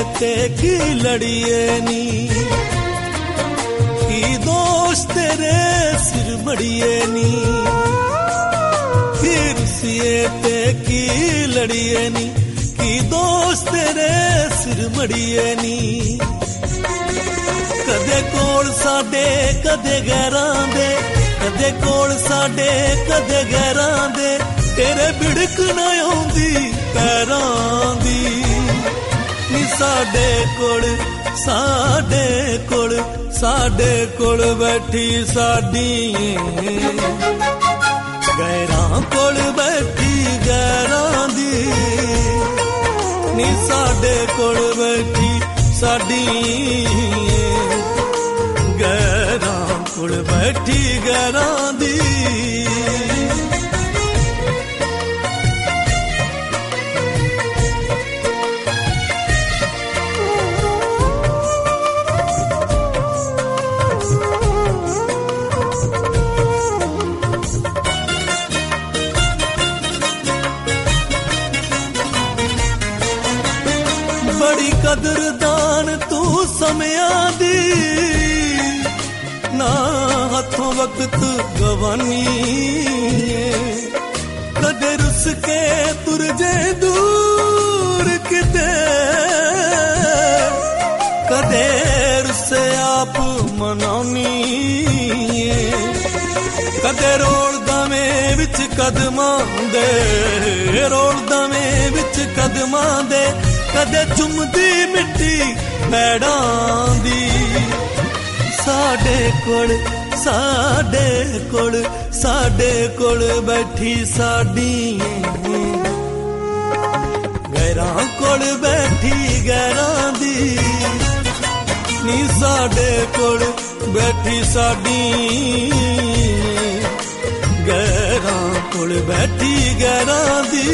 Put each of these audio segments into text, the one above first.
ते की लड़िए नी, की दोस्त तेरे सिर मड़िए नी, की रुसिए ते की लड़िए नी, की दोस्त तेरे सिर मड़िए नी। कदे कोल साडे कदे गैरां दे, कदे कोल साडे कदे गैरां दे, तेरे बिड़क ना आउंदी पैरां दी। नी साडे कोल साडे कोल साडे कोल बैठी साडी, गैरां कोल बैठी गैरां दी। नी साडे कोल बैठी साडी, गैरां कोल बैठी गैरां दी। बड़ी कदरदान तू समयां दी, ना हथों वक्त गवानी। कदे रुस के तुर जे दूर किते, कदे रुसे आप मनानी। कदे रोलदा में विच कदमां दे, रोलदा में विच कदमां दे, कदे चुमदी मिट्टी पैड़ां दी। साडे कोल साडे कोल साडे कोल बैठी साडी, गैरां कोल बैठी गैरां दी। नी साडे कोल बैठी साडी, गैरां कोल बैठी गैरां दी।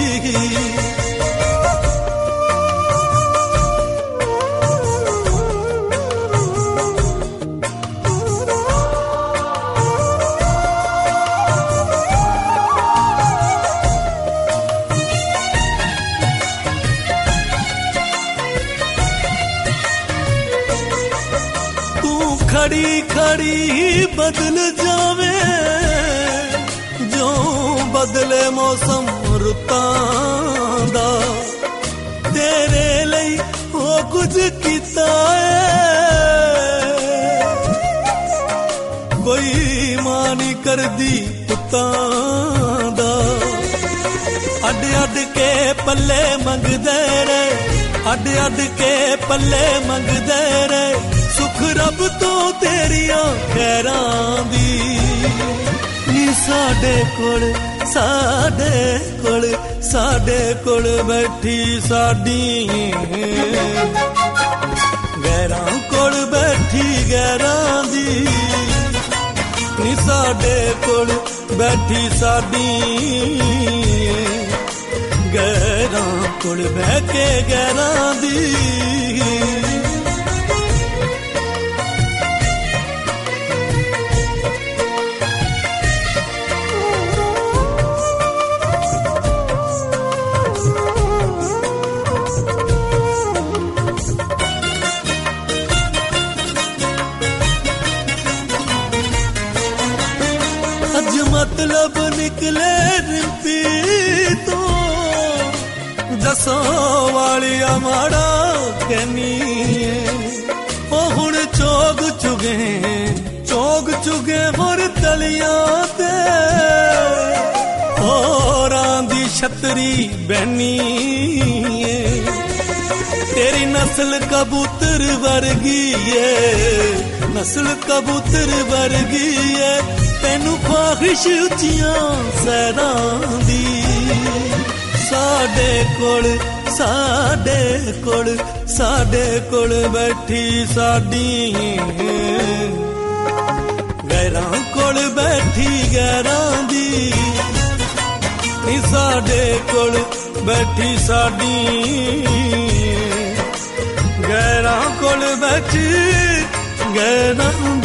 खड़ी खड़ी बदल जावे, जो बदले मौसम रुतां दा। तेरे लई हो कुछ कीता है, कोई मां नहीं करदी पुत्तां दा। अड अड के पल्ले मंगदे रे, अड अड के पल्ले मंगदे रे, सुख रब तो तेरियां खैरां दी। नी साडे कोल साडे कोल साडे कोल बैठी साडी, गैरां कोल बैठी गैरां दी। नी साडे कोल बैठी साडी, गैरां कोल बैठ के गैरां दी। मतलब निकले रिंपी तो, दसों वालिया माड़ा कहनी। ओ हुण चोग चुगे मोर तलियां ते, होरां दी छतरी बहनी। तेरी नस्ल कबूतर वर्गी है, नस्ल कबूतर वर्गी है, तैनू ख्वाहिश उच्चियां सैरां दी। साडे कोल साडे कोल साडे कोल बैठी साडी, गैरां कोल बैठी गैरां दी। साडे कोल बैठी साडी, गैरां कोल बैठी गैरां